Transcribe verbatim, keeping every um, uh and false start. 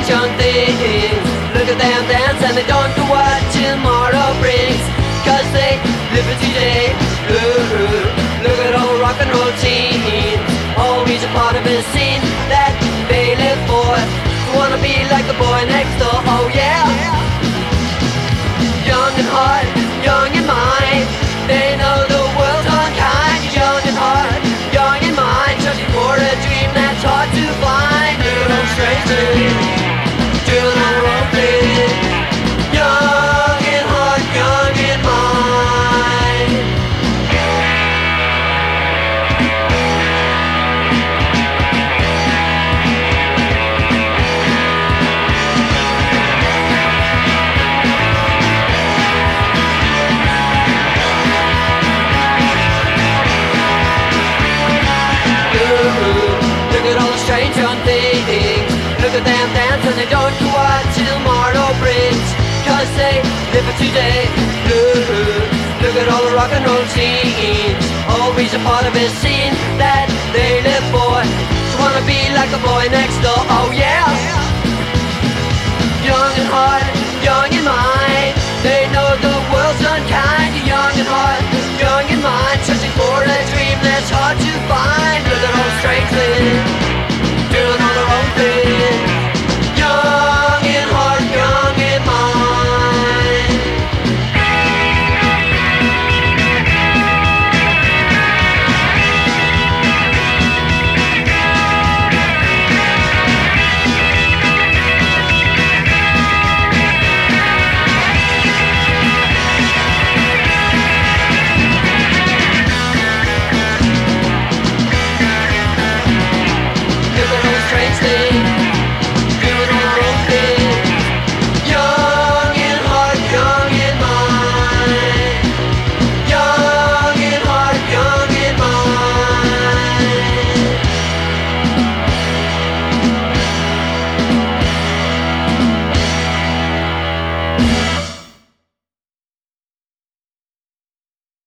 young things. Look at them dance and they don't know what tomorrow brings, cause they live for today. Ooh, look at all rock and roll teens, always a part of a scene that they live for. Wanna be like the boy next door, oh yeah. Young and hot, young and mine, they know the world's unkind. Young and hot, young and mine, searching for a dream that's hard to find. Doing all strange things, doing all wrong things. Young and hot, young and mine. Look at all the strange young things. Look at them dance and they don't know what tomorrow brings, cause they live for today. Ooh, look at all the rock and roll teens, always a part of a scene that they live for. Just wanna be like the boy next door, oh yeah. Young and hot, young and mine, they know the world's unkind. Young and hot, young and mine, searching for a dream